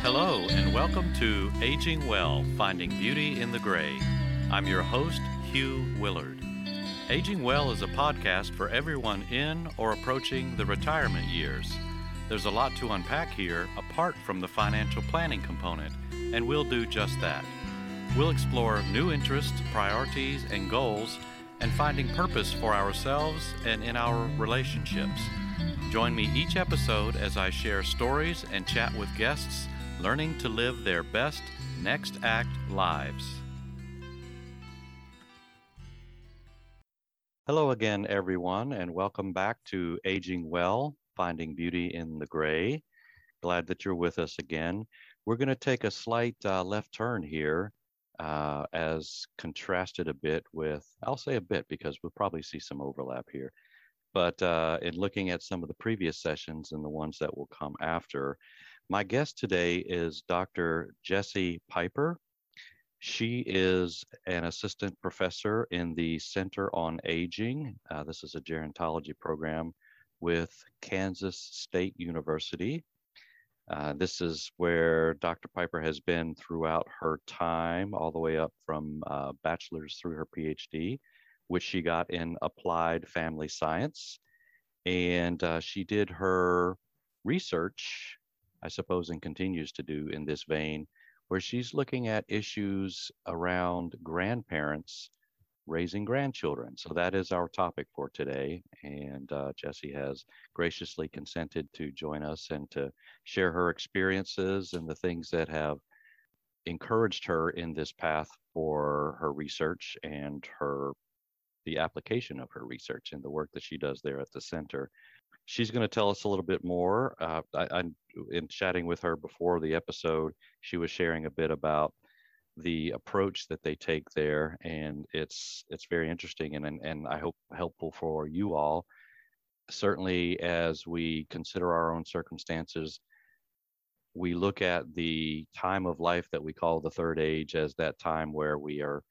Hello, and welcome to Aging Well, Finding Beauty in the Gray. I'm your host, Hugh Willard. Aging Well is a podcast for everyone in or approaching the retirement years. There's a lot to unpack here apart from the financial planning component, and we'll do just that. We'll explore new interests, priorities, and goals, and finding purpose for ourselves and in our relationships. Join me each episode as I share stories and chat with guests, learning to live their best next act lives. Hello again, everyone, and welcome back to Aging Well, Finding Beauty in the Gray. Glad that you're with us again. We're going to take a slight left turn here as contrasted a bit with, I'll say a bit because we'll probably see some overlap here, but in looking at some of the previous sessions and the ones that will come after, my guest today is Dr. Jessie Piper. She is an assistant professor in the Center on Aging. This is a gerontology program with Kansas State University. This is where Dr. Piper has been throughout her time, all the way up from bachelor's through her PhD, which she got in applied family science. And she did her research, I suppose, and continues to do in this vein, where she's looking at issues around grandparents raising grandchildren. So that is our topic for today. And Jessie has graciously consented to join us and to share her experiences and the things that have encouraged her in this path for her research and the application of her research and the work that she does there at the center. She's going to tell us a little bit more. In chatting with her before the episode, she was sharing a bit about the approach that they take there, and it's very interesting and I hope helpful for you all. Certainly, as we consider our own circumstances, we look at the time of life that we call the third age as that time where we are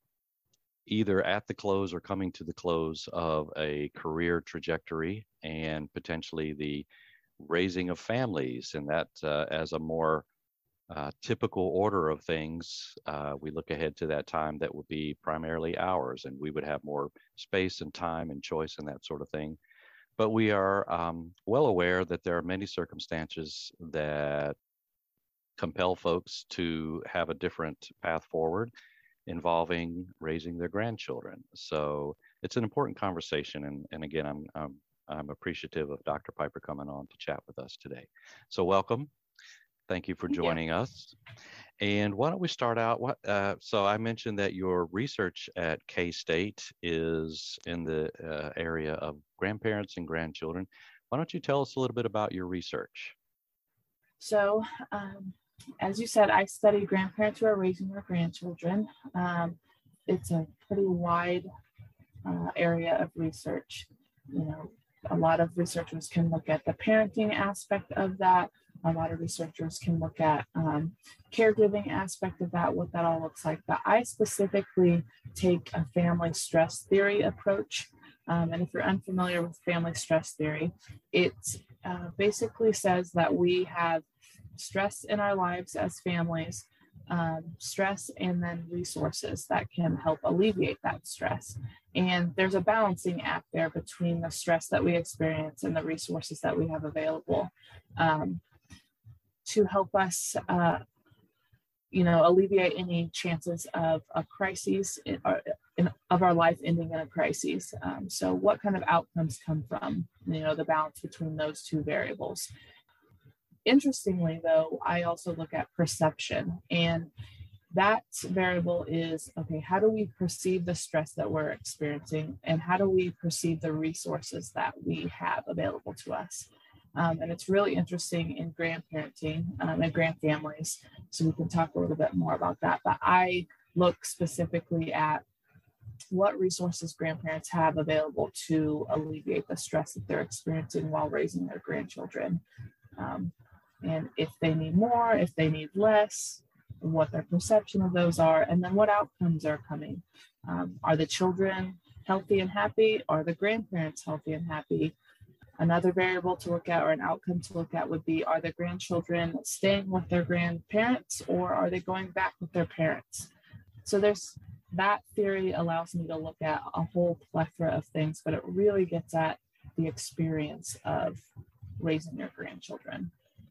either at the close or coming to the close of a career trajectory and potentially the raising of families. And that as a more typical order of things, we look ahead to that time that would be primarily ours, and we would have more space and time and choice and that sort of thing. But we are well aware that there are many circumstances that compel folks to have a different path forward involving raising their grandchildren. So it's an important conversation. And again, I'm appreciative of Dr. Piper coming on to chat with us today. So welcome. Thank you for joining us. And why don't we start out? So I mentioned that your research at K-State is in the area of grandparents and grandchildren. Why don't you tell us a little bit about your research? So, as you said, I study grandparents who are raising their grandchildren. It's a pretty wide area of research. You know, a lot of researchers can look at the parenting aspect of that. A lot of researchers can look at caregiving aspect of that, what that all looks like. But I specifically take a family stress theory approach. And if you're unfamiliar with family stress theory, it basically says that we have stress in our lives as families, stress and then resources that can help alleviate that stress. And there's a balancing act there between the stress that we experience and the resources that we have available to help us, alleviate any chances of a crisis of our life ending in a crisis. So what kind of outcomes come from, the balance between those two variables? Interestingly, though, I also look at perception, and that variable is, okay, how do we perceive the stress that we're experiencing, and how do we perceive the resources that we have available to us? And it's really interesting in grandparenting and grandfamilies, so we can talk a little bit more about that. But I look specifically at what resources grandparents have available to alleviate the stress that they're experiencing while raising their grandchildren. And if they need more, if they need less, what their perception of those are, and then what outcomes are coming. Are the children healthy and happy? Are the grandparents healthy and happy? Another variable to look at, or an outcome to look at, would be, are the grandchildren staying with their grandparents, or are they going back with their parents? So that theory allows me to look at a whole plethora of things, but it really gets at the experience of raising your grandchildren.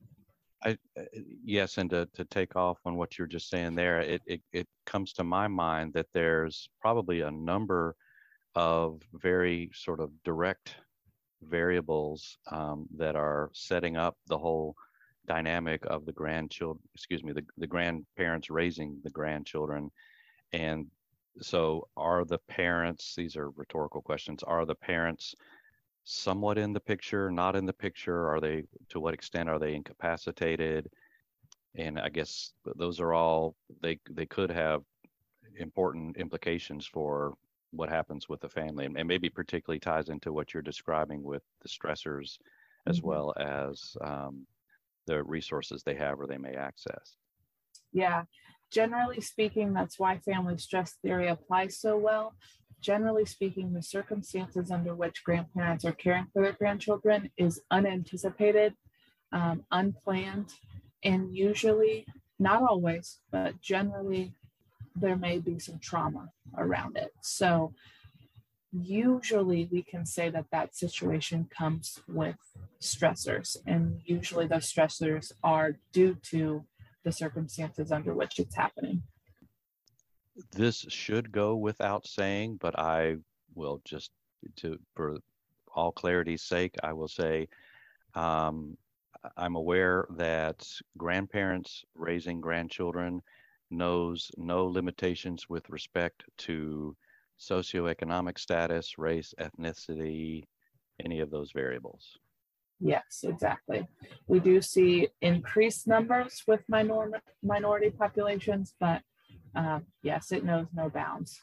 Yes, and to take off on what you're just saying there, it comes to my mind that there's probably a number of very sort of direct variables that are setting up the whole dynamic of the grandparents raising the grandchildren. And so are the parents, these are rhetorical questions, are the parents somewhat in the picture, not in the picture? Are they, to what extent are they incapacitated? And I guess those are all, they could have important implications for what happens with the family, and maybe particularly ties into what you're describing with the stressors as well as the resources they have or they may access. Yeah, generally speaking, that's why family stress theory applies so well. Generally speaking, the circumstances under which grandparents are caring for their grandchildren is unanticipated, unplanned, and usually, not always, but generally, there may be some trauma around it. So usually we can say that situation comes with stressors, and usually those stressors are due to the circumstances under which it's happening. This should go without saying, but I will just, for all clarity's sake, I will say I'm aware that grandparents raising grandchildren knows no limitations with respect to socioeconomic status, race, ethnicity, any of those variables. Yes, exactly. We do see increased numbers with minority populations, but yes, it knows no bounds.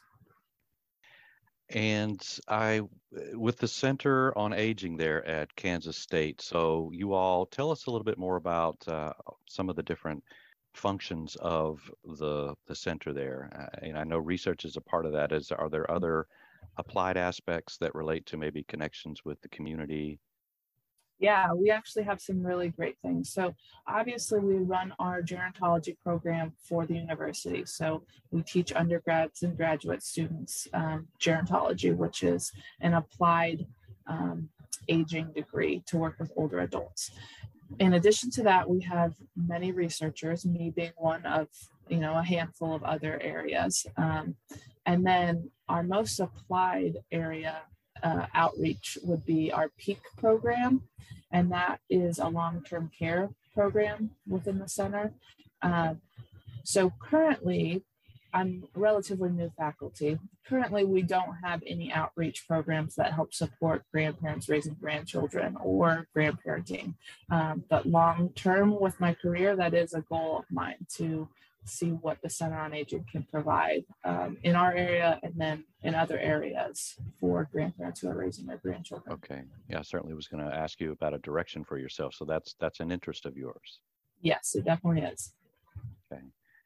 And with the Center on Aging there at Kansas State, so you all tell us a little bit more about some of the different functions of the center there. And I know research is a part of that. Are there other applied aspects that relate to maybe connections with the community? Yeah, we actually have some really great things. So obviously we run our gerontology program for the university. So we teach undergrads and graduate students gerontology, which is an applied aging degree to work with older adults. In addition to that, we have many researchers, me being one of, a handful of other areas. And then our most applied area outreach would be our PEAK program, and that is a long-term care program within the center. So currently, I'm relatively new faculty. Currently, we don't have any outreach programs that help support grandparents raising grandchildren or grandparenting. But long-term with my career, that is a goal of mine, to see what the Center on Aging can provide in our area and then in other areas for grandparents who are raising their grandchildren. Okay. Yeah, I certainly was going to ask you about a direction for yourself. So that's an interest of yours. Yes, it definitely is. Okay.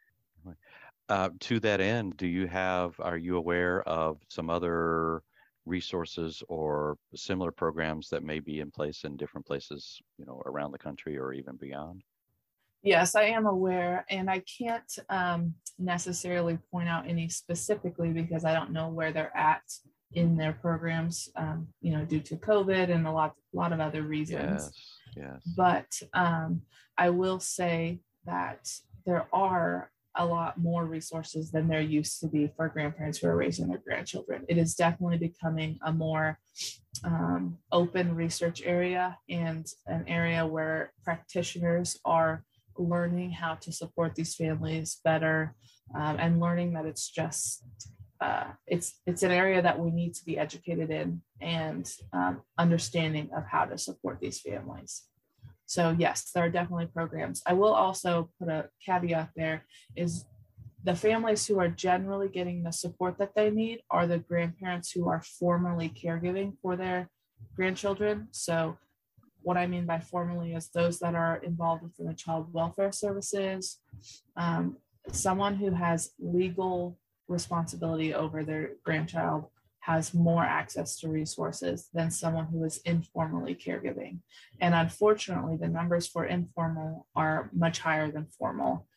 To that end, are you aware of some other resources or similar programs that may be in place in different places, around the country or even beyond? Yes, I am aware, and I can't necessarily point out any specifically because I don't know where they're at in their programs, due to COVID and a lot of other reasons. Yes. But I will say that there are a lot more resources than there used to be for grandparents who are raising their grandchildren. It is definitely becoming a more open research area and an area where practitioners are learning how to support these families better, and learning that it's just it's an area that we need to be educated in, and understanding of how to support these families. So yes, there are definitely programs. I will also put a caveat there, is the families who are generally getting the support that they need are the grandparents who are formally caregiving for their grandchildren. So what I mean by formally is those that are involved within the child welfare services, someone who has legal responsibility over their grandchild has more access to resources than someone who is informally caregiving. And unfortunately, the numbers for informal are much higher than formal.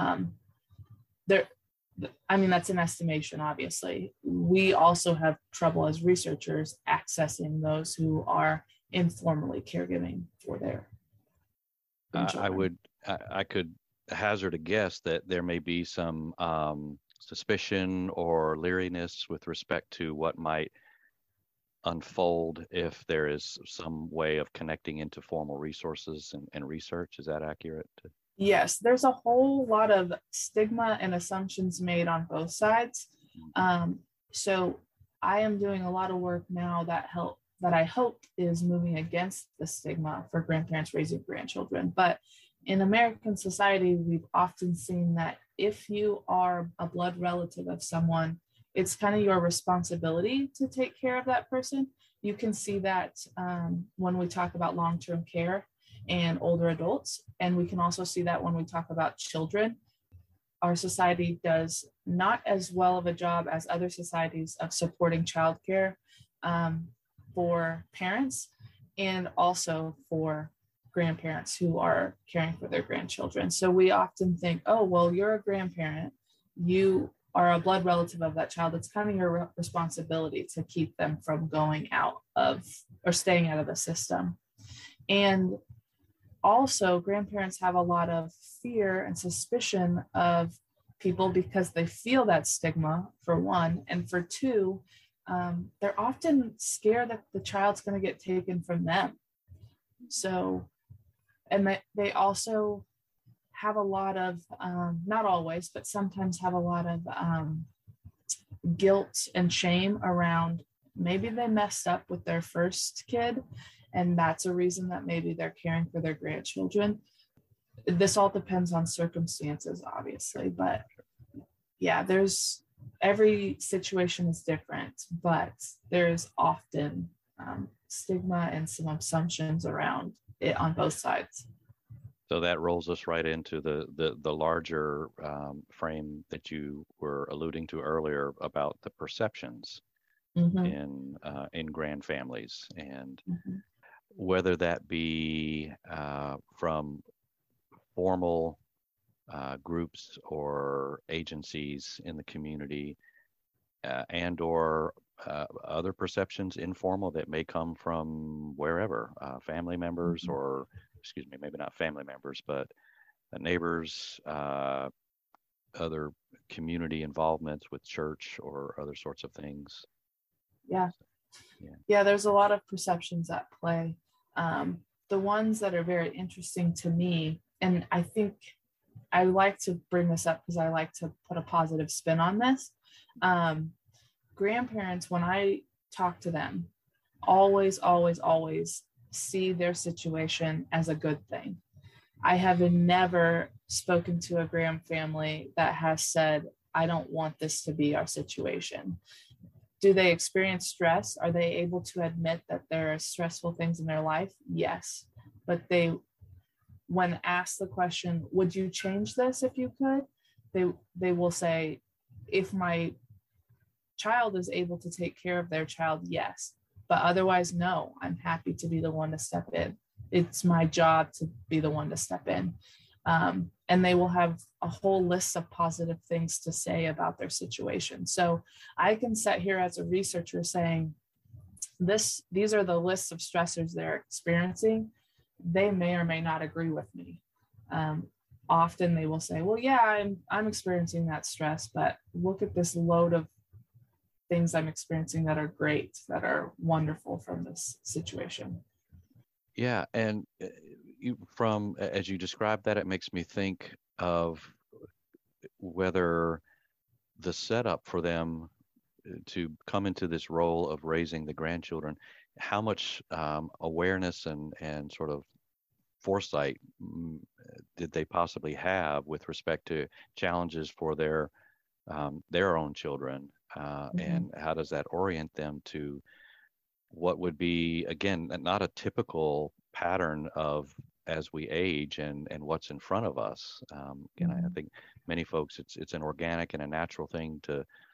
There, I mean, that's an estimation, obviously. We also have trouble as researchers accessing those who are informally caregiving for their children. I could hazard a guess that there may be some suspicion or leeriness with respect to what might unfold if there is some way of connecting into formal resources and research. Is that accurate? Yes, there's a whole lot of stigma and assumptions made on both sides. So I am doing a lot of work now that I hope is moving against the stigma for grandparents raising grandchildren. But in American society, we've often seen that if you are a blood relative of someone, it's kind of your responsibility to take care of that person. You can see that when we talk about long-term care and older adults, and we can also see that when we talk about children. Our society does not as well of a job as other societies of supporting childcare for parents and also for grandparents who are caring for their grandchildren. So we often think, oh, well, you're a grandparent, you are a blood relative of that child. It's kind of your responsibility to keep them from going out of or staying out of the system. And also, grandparents have a lot of fear and suspicion of people because they feel that stigma, for one, and for two, they're often scared that the child's going to get taken from them. So, and they also have a lot of, not always, but sometimes have a lot of guilt and shame around maybe they messed up with their first kid, and that's a reason that maybe they're caring for their grandchildren. This all depends on circumstances, obviously, but yeah, every situation is different, but there's often stigma and some assumptions around it on both sides. So that rolls us right into the larger frame that you were alluding to earlier about the perceptions in grand families, and whether that be from formal groups or agencies in the community, and or other perceptions informal that may come from wherever, family members or, excuse me, maybe not family members, but neighbors, other community involvements with church or other sorts of things. Yeah, there's a lot of perceptions at play. The ones that are very interesting to me, and I think I like to bring this up because I like to put a positive spin on this. Grandparents, when I talk to them, always see their situation as a good thing. I have never spoken to a grand family that has said, I don't want this to be our situation. Do they experience stress? Are they able to admit that there are stressful things in their life? Yes. But when asked the question, would you change this if you could? They will say, if my child is able to take care of their child, yes. But otherwise, no, I'm happy to be the one to step in. It's my job to be the one to step in. And they will have a whole list of positive things to say about their situation. So I can sit here as a researcher saying, these are the lists of stressors they're experiencing. They may or may not agree with me. Often they will say, well, yeah, I'm experiencing that stress, but look at this load of things I'm experiencing that are great, that are wonderful from this situation. Yeah, and as you describe that, it makes me think of whether the setup for them to come into this role of raising the grandchildren, how much awareness and sort of foresight did they possibly have with respect to challenges for their own children, and how does that orient them to what would be, again, not a typical pattern of as we age and what's in front of us. Again, I think many folks, it's an organic and a natural thing to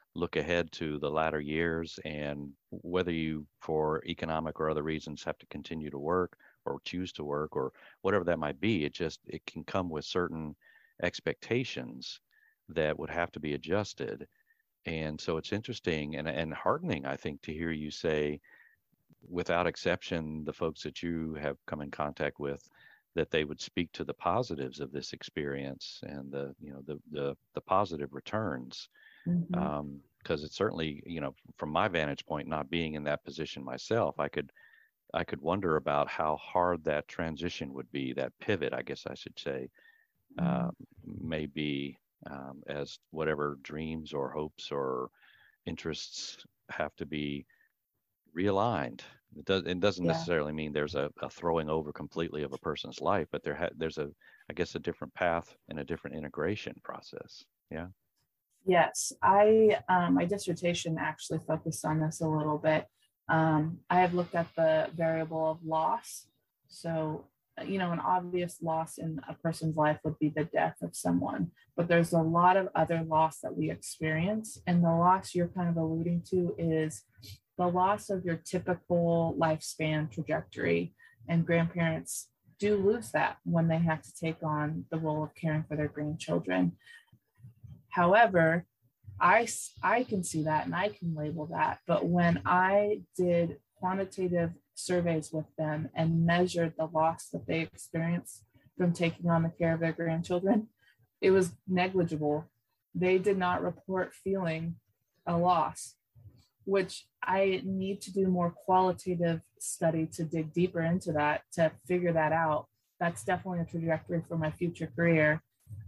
look ahead to the latter years, and whether you, for economic or other reasons, have to continue to work or choose to work or whatever that might be, it can come with certain expectations that would have to be adjusted. And so it's interesting and heartening, I think, to hear you say, without exception, the folks that you have come in contact with, that they would speak to the positives of this experience and the positive returns. Mm-hmm. Because it's certainly, from my vantage point, not being in that position myself, I could wonder about how hard that transition would be, that pivot, I guess I should say, Mm-hmm. may be, as whatever dreams or hopes or interests have to be realigned. It doesn't Yeah. necessarily mean there's a throwing over completely of a person's life, but there's I guess, a different path and a different integration process. Yeah. Yes, my dissertation actually focused on this a little bit. I have looked at the variable of loss. So, an obvious loss in a person's life would be the death of someone, but there's a lot of other loss that we experience. And the loss you're kind of alluding to is the loss of your typical lifespan trajectory. And grandparents do lose that when they have to take on the role of caring for their grandchildren. However, I can see that and I can label that. But when I did quantitative surveys with them and measured the loss that they experienced from taking on the care of their grandchildren, it was negligible. They did not report feeling a loss, which I need to do more qualitative study to dig deeper into that, to figure that out. That's definitely a trajectory for my future career.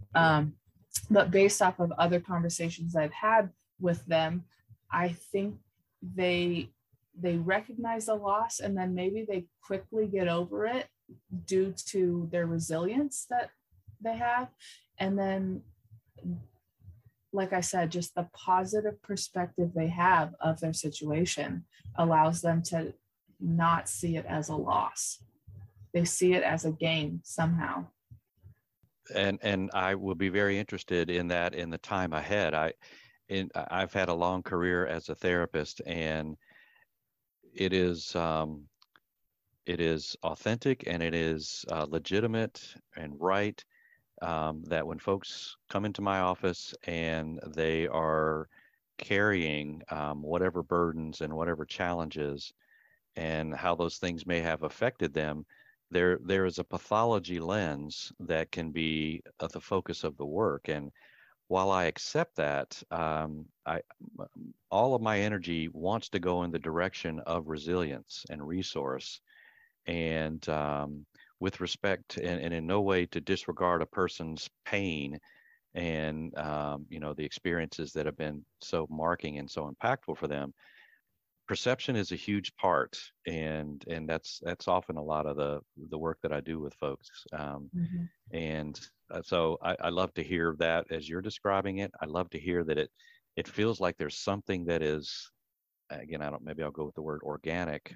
But based off of other conversations I've had with them, I think they recognize the loss and then maybe they quickly get over it due to their resilience that they have. And then, like I said, just the positive perspective they have of their situation allows them to not see it as a loss. They see it as a gain somehow. And I will be very interested in that in the time ahead. I've had a long career as a therapist, and it is authentic and it is legitimate and right, that when folks come into my office and they are carrying whatever burdens and whatever challenges and how those things may have affected them, there is a pathology lens that can be the focus of the work. And while I accept that, all of my energy wants to go in the direction of resilience and resource, and with respect and in no way to disregard a person's pain and the experiences that have been so marking and so impactful for them. Perception is a huge part, and that's often a lot of the work that I do with folks. Mm-hmm. And so I love to hear that as you're describing it. I love to hear that it feels like there's something that is, again, maybe I'll go with the word organic,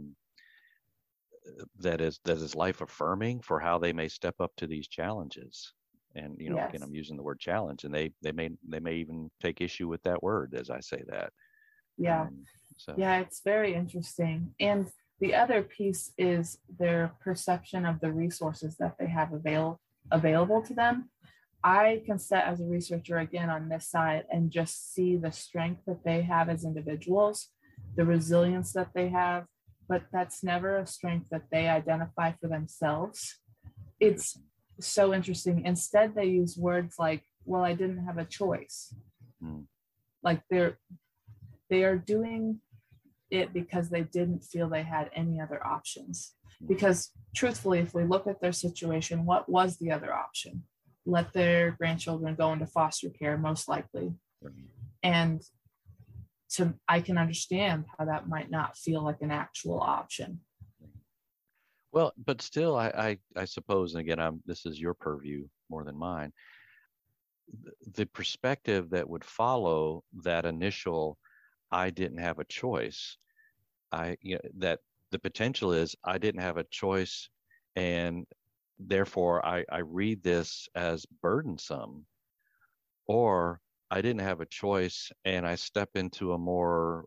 that is life affirming for how they may step up to these challenges. And Yes. again, I'm using the word challenge, and they may even take issue with that word as I say that. Yeah. Yeah, it's very interesting. And the other piece is their perception of the resources that they have available to them. I can sit as a researcher again on this side and just see the strength that they have as individuals, the resilience that they have, but that's never a strength that they identify for themselves. It's so interesting. Instead, they use words like, well, I didn't have a choice. Like they are doing it because they didn't feel they had any other options. Because truthfully, if we look at their situation, what was the other option? Let their grandchildren go into foster care, most likely. And I can understand how that might not feel like an actual option. Well, but still, I suppose, and again, this is your purview more than mine, the perspective that would follow that initial, I didn't have a choice. That the potential is I didn't have a choice, and therefore I read this as burdensome, or I didn't have a choice, and I step into a more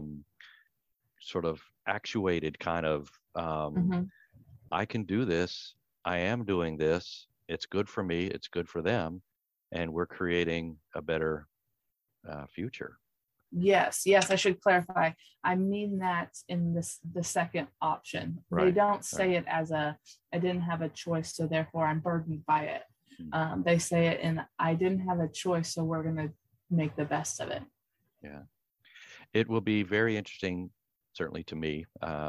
sort of actuated kind of Mm-hmm. I can do this. I am doing this. It's good for me. It's good for them, and we're creating a better future. Yes, yes, I should clarify. I mean that in the second option. They Right. don't Right. say it as a I didn't have a choice, so therefore I'm burdened by it. Mm. They say it in I didn't have a choice, so we're gonna make the best of it. Yeah. It will be very interesting, certainly to me,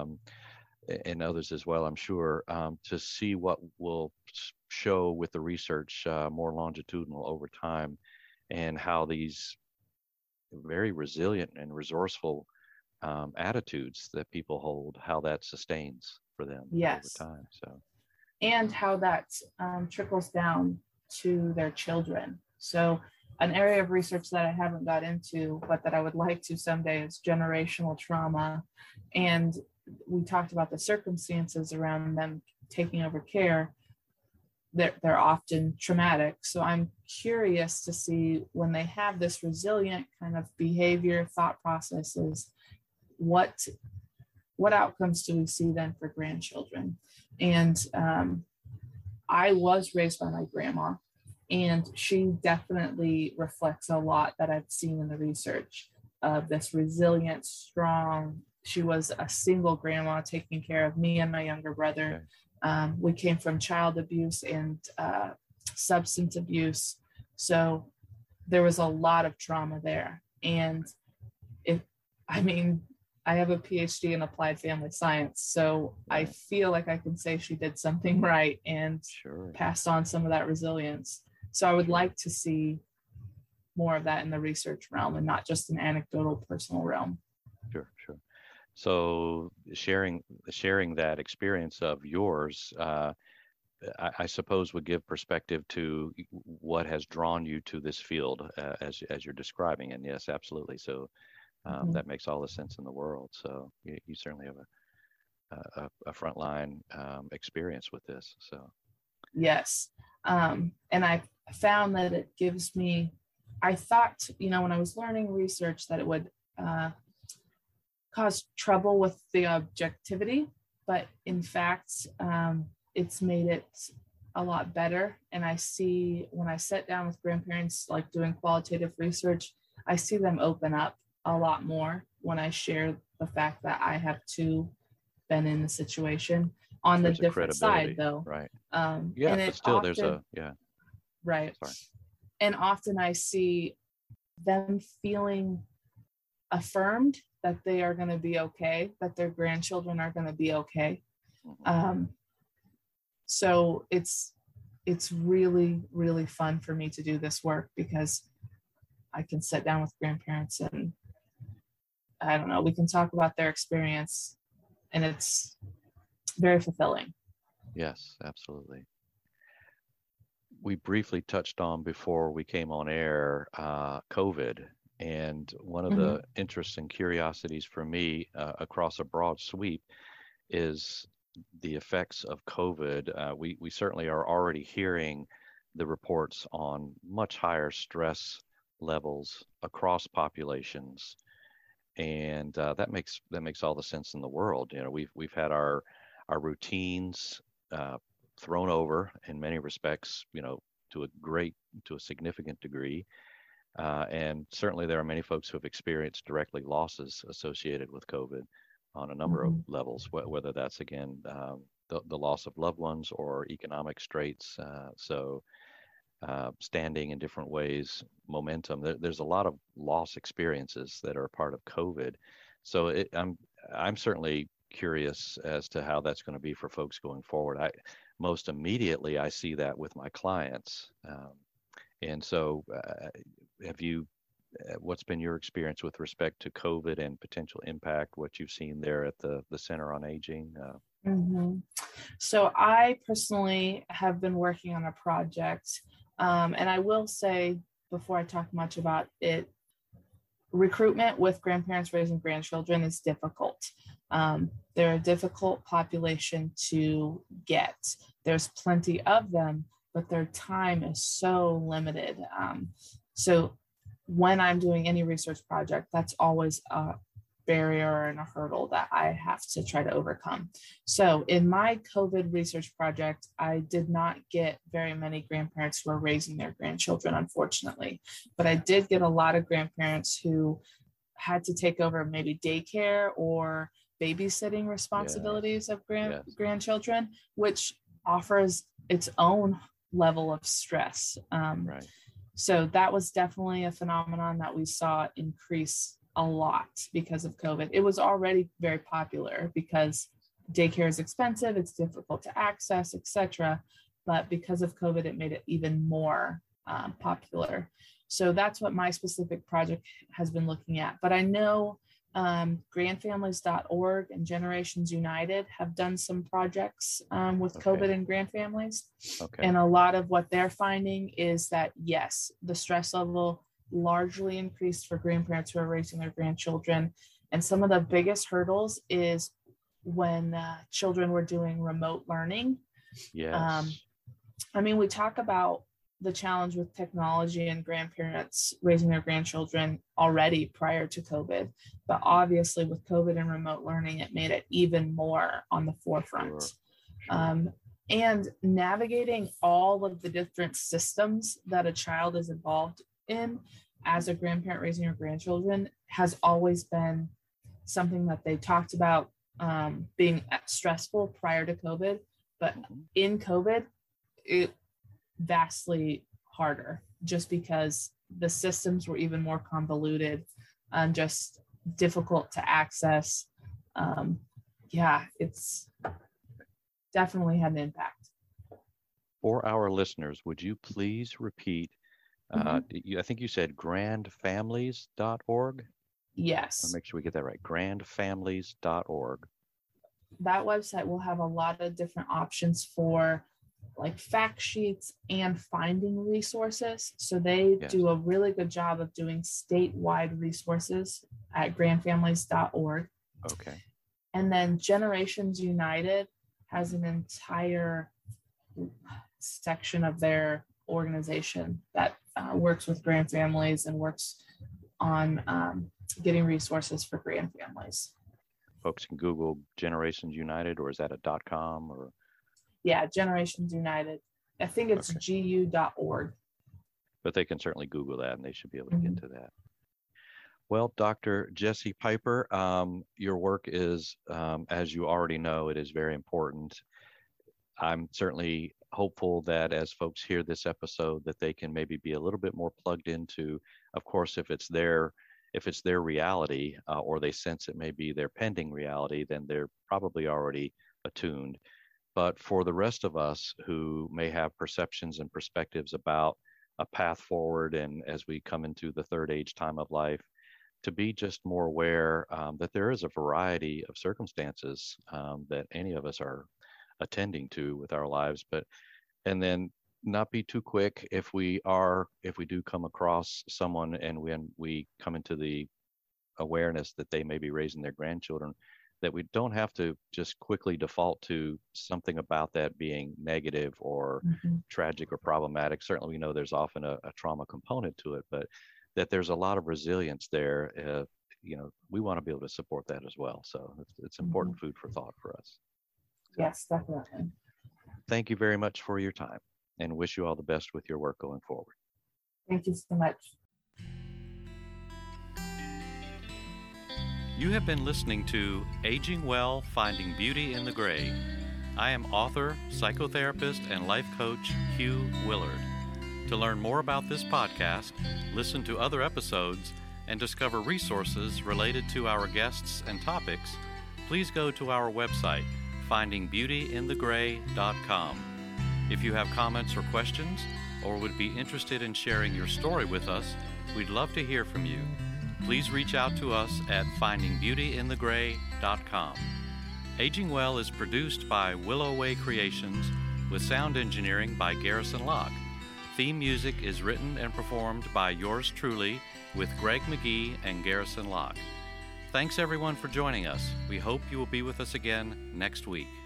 and others as well, I'm sure, to see what will show with the research more longitudinal over time, and how these very resilient and resourceful attitudes that people hold, how that sustains for them over Yes, time. So, and how that trickles down to their children. So, an area of research that I haven't got into, but that I would like to someday, is generational trauma. And we talked about the circumstances around them taking over care. They're often traumatic. So I'm curious to see when they have this resilient kind of behavior, thought processes, what outcomes do we see then for grandchildren? And I was raised by my grandma, and she definitely reflects a lot that I've seen in the research of this resilient, strong. She was a single grandma taking care of me and my younger brother. okay. We came from child abuse and substance abuse. So there was a lot of trauma there. And I mean, I have a PhD in applied family science. So I Right. feel like I can say she did something right and Sure. passed on some of that resilience. So I would Sure. like to see more of that in the research realm and not just an anecdotal personal realm. Sure. Sure. So sharing that experience of yours, I suppose would give perspective to what has drawn you to this field, as you're describing. And yes, absolutely. So Mhm. that makes all the sense in the world. So you certainly have a frontline experience with this. So Yes. And I found that it gives me, I thought, when I was learning research, that it would cause trouble with the objectivity, but in fact, it's made it a lot better. And I see when I sit down with grandparents, like doing qualitative research, I see them open up a lot more when I share the fact that I have too been in the situation on the there's a different side, credibility, though. right? And Yeah, but it still, there's often, a yeah. right. Sorry. And often I see them feeling affirmed that they are going to be okay, that their grandchildren are going to be okay. Mhm. So it's really, really fun for me to do this work because I can sit down with grandparents and I don't know, we can talk about their experience, and it's very fulfilling. Yes, absolutely. We briefly touched on before we came on air, COVID. And one of Mm-hmm. the interests and curiosities for me across a broad sweep is the effects of COVID. We certainly are already hearing the reports on much higher stress levels across populations, and that makes all the sense in the world. You know, we've had our routines thrown over in many respects. You know, to a significant degree. And certainly there are many folks who have experienced directly losses associated with COVID on a number of Mm-hmm. levels, whether that's, again, the loss of loved ones or economic straits. Standing in different ways, momentum. There's a lot of loss experiences that are a part of COVID. So I'm certainly curious as to how that's going to be for folks going forward. Most immediately I see that with my clients. And so, what's been your experience with respect to COVID and potential impact, what you've seen there at the Center on Aging? Mm-hmm. So I personally have been working on a project, and I will say before I talk much about it, recruitment with grandparents raising grandchildren is difficult. They're a difficult population to get. There's plenty of them, but their time is so limited. So when I'm doing any research project, that's always a barrier and a hurdle that I have to try to overcome. So in my COVID research project, I did not get very many grandparents who are raising their grandchildren, unfortunately, but I did get a lot of grandparents who had to take over maybe daycare or babysitting responsibilities of grandchildren, which offers its own level of stress. Right. So that was definitely a phenomenon that we saw increase a lot because of COVID. It was already very popular because daycare is expensive, it's difficult to access, etc. But because of COVID, it made it even more popular. So that's what my specific project has been looking at. But I know grandfamilies.org and Generations United have done some projects with COVID and grandfamilies. And a lot of what they're finding is that, yes, the stress level largely increased for grandparents who are raising their grandchildren. And some of the biggest hurdles is when children were doing remote learning. Yes. I mean, we talk about the challenge with technology and grandparents raising their grandchildren already prior to COVID, but obviously with COVID and remote learning, it made it even more on the forefront. Sure. And navigating all of the different systems that a child is involved in as a grandparent raising your grandchildren has always been something that they talked about being stressful prior to COVID, but in COVID, it vastly harder just because the systems were even more convoluted and just difficult to access. It's definitely had an impact. For our listeners, would you please repeat, I think you said grandfamilies.org? Yes. I'll make sure we get that right, grandfamilies.org. That website will have a lot of different options for like fact sheets and finding resources. So they do a really good job of doing statewide resources at grandfamilies.org. Okay. And then Generations United has an entire section of their organization that works with grandfamilies and works on getting resources for grandfamilies. Folks can Google Generations United, or is that a .com or? Yeah, Generations United. I think it's gu.org. But they can certainly Google that and they should be able to get to that. Well, Dr. Jessie Piper, your work is, as you already know, it is very important. I'm certainly hopeful that as folks hear this episode, that they can maybe be a little bit more plugged into, of course, if it's their reality or they sense it may be their pending reality, then they're probably already attuned. But for the rest of us who may have perceptions and perspectives about a path forward, and as we come into the third age time of life, to be just more aware that there is a variety of circumstances that any of us are attending to with our lives, and then not be too quick if we do come across someone and when we come into the awareness that they may be raising their grandchildren, that we don't have to just quickly default to something about that being negative or tragic or problematic. Certainly we know there's often a trauma component to it, but that there's a lot of resilience there. We want to be able to support that as well. So it's important food for thought for us. Yes, definitely. Thank you very much for your time and wish you all the best with your work going forward. Thank you so much. You have been listening to Aging Well, Finding Beauty in the Gray. I am author, psychotherapist, and life coach Hugh Willard. To learn more about this podcast, listen to other episodes, and discover resources related to our guests and topics, please go to our website, findingbeautyinthegray.com. If you have comments or questions, or would be interested in sharing your story with us, we'd love to hear from you. Please reach out to us at findingbeautyinthegray.com. Aging Well is produced by Willow Way Creations with sound engineering by Garrison Locke. Theme music is written and performed by yours truly with Greg McGee and Garrison Locke. Thanks everyone for joining us. We hope you will be with us again next week.